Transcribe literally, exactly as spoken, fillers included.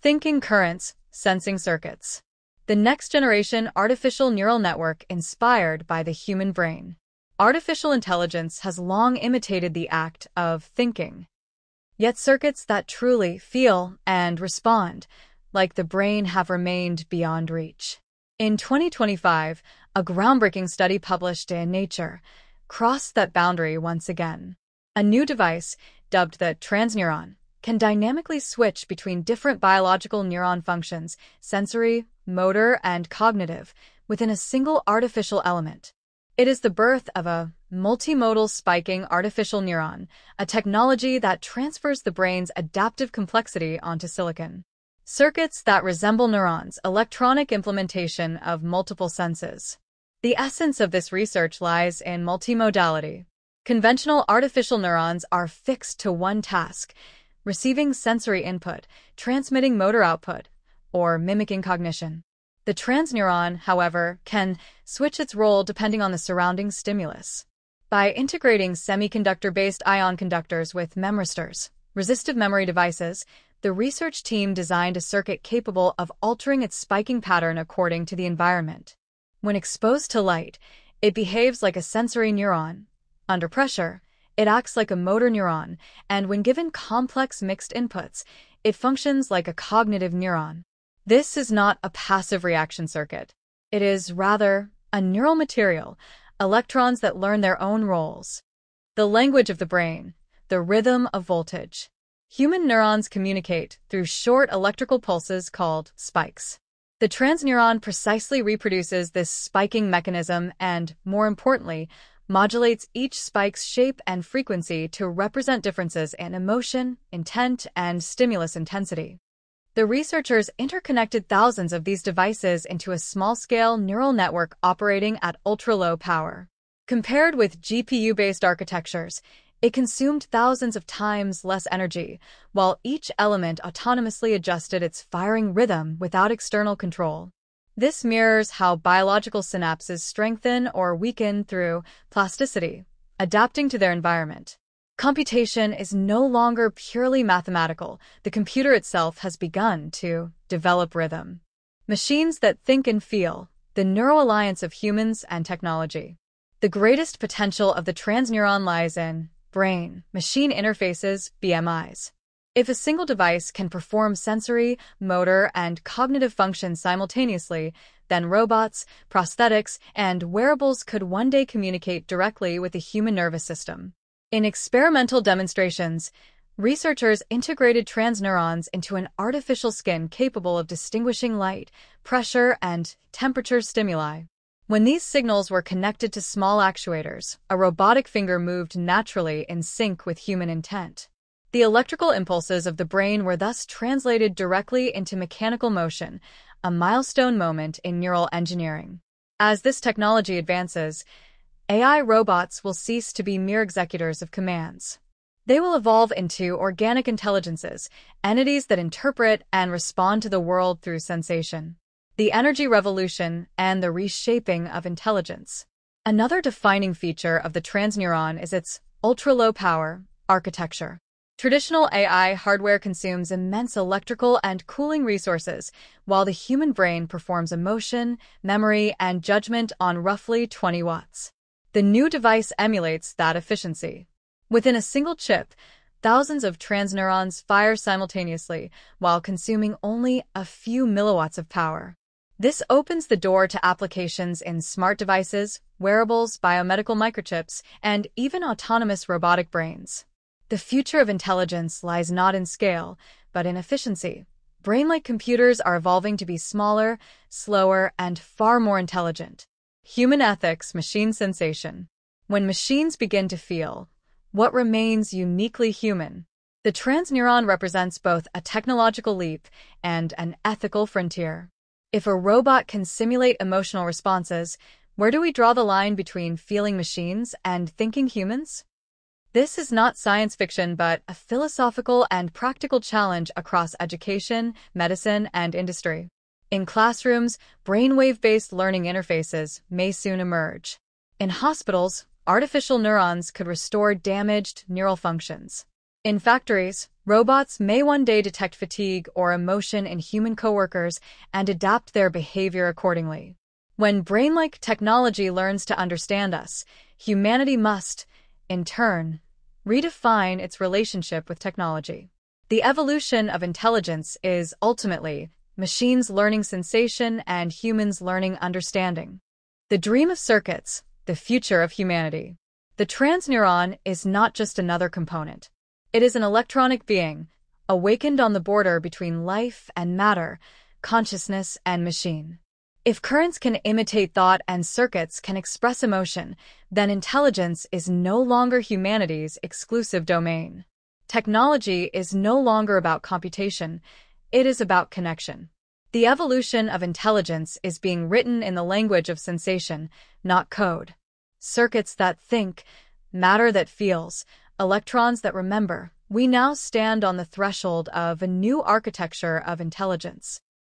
Thinking currents, sensing circuits. The next-generation artificial neural network inspired by the human brain. Artificial intelligence has long imitated the act of thinking. Yet circuits that truly feel and respond, like the brain, have remained beyond reach. In twenty twenty-five, a groundbreaking study published in Nature crossed that boundary once again. A new device, dubbed the transneuron, can dynamically switch between different biological neuron functions, sensory, motor, and cognitive, within a single artificial element. It is the birth of a multimodal spiking artificial neuron, a technology that transfers the brain's adaptive complexity onto silicon. Circuits that resemble neurons, electronic implementation of multiple senses. The essence of this research lies in multimodality. Conventional artificial neurons are fixed to one task, receiving sensory input, transmitting motor output, or mimicking cognition. The transneuron, however, can switch its role depending on the surrounding stimulus. By integrating semiconductor-based ion conductors with memristors, resistive memory devices, the research team designed a circuit capable of altering its spiking pattern according to the environment. When exposed to light, it behaves like a sensory neuron. Under pressure, it acts like a motor neuron, and when given complex mixed inputs, it functions like a cognitive neuron. This is not a passive reaction circuit. It is, rather, a neural material, electrons that learn their own roles. The language of the brain, the rhythm of voltage. Human neurons communicate through short electrical pulses called spikes. The transneuron precisely reproduces this spiking mechanism and, more importantly, modulates each spike's shape and frequency to represent differences in emotion, intent, and stimulus intensity. The researchers interconnected thousands of these devices into a small-scale neural network operating at ultra-low power. Compared with G P U-based architectures, it consumed thousands of times less energy, while each element autonomously adjusted its firing rhythm without external control. This mirrors how biological synapses strengthen or weaken through plasticity, adapting to their environment. Computation is no longer purely mathematical. The computer itself has begun to develop rhythm. Machines that think and feel, the neuroalliance of humans and technology. The greatest potential of the transneuron lies in brain-machine interfaces, B M Is. If a single device can perform sensory, motor, and cognitive functions simultaneously, then robots, prosthetics, and wearables could one day communicate directly with the human nervous system. In experimental demonstrations, researchers integrated transneurons into an artificial skin capable of distinguishing light, pressure, and temperature stimuli. When these signals were connected to small actuators, a robotic finger moved naturally in sync with human intent. The electrical impulses of the brain were thus translated directly into mechanical motion, a milestone moment in neural engineering. As this technology advances, A I robots will cease to be mere executors of commands. They will evolve into organic intelligences, entities that interpret and respond to the world through sensation. The energy revolution and the reshaping of intelligence. Another defining feature of the transneuron is its ultra-low power architecture. Traditional A I hardware consumes immense electrical and cooling resources, while the human brain performs emotion, memory, and judgment on roughly twenty watts. The new device emulates that efficiency. Within a single chip, thousands of transneurons fire simultaneously while consuming only a few milliwatts of power. This opens the door to applications in smart devices, wearables, biomedical microchips, and even autonomous robotic brains. The future of intelligence lies not in scale, but in efficiency. Brain-like computers are evolving to be smaller, slower, and far more intelligent. Human ethics, machine sensation. When machines begin to feel, what remains uniquely human? The transneuron represents both a technological leap and an ethical frontier. If a robot can simulate emotional responses, where do we draw the line between feeling machines and thinking humans? This is not science fiction, but a philosophical and practical challenge across education, medicine, and industry. In classrooms, brainwave-based learning interfaces may soon emerge. In hospitals, artificial neurons could restore damaged neural functions. In factories, robots may one day detect fatigue or emotion in human coworkers and adapt their behavior accordingly. When brain-like technology learns to understand us, humanity must, in turn, redefine its relationship with technology. The evolution of intelligence is ultimately machines learning sensation and humans learning understanding. The dream of circuits, the future of humanity. The transneuron is not just another component. It is an electronic being, awakened on the border between life and matter, consciousness and machine. If currents can imitate thought and circuits can express emotion, then intelligence is no longer humanity's exclusive domain. Technology is no longer about computation, it is about connection. The evolution of intelligence is being written in the language of sensation, not code. Circuits that think, matter that feels, electrons that remember. We now stand on the threshold of a new architecture of intelligence.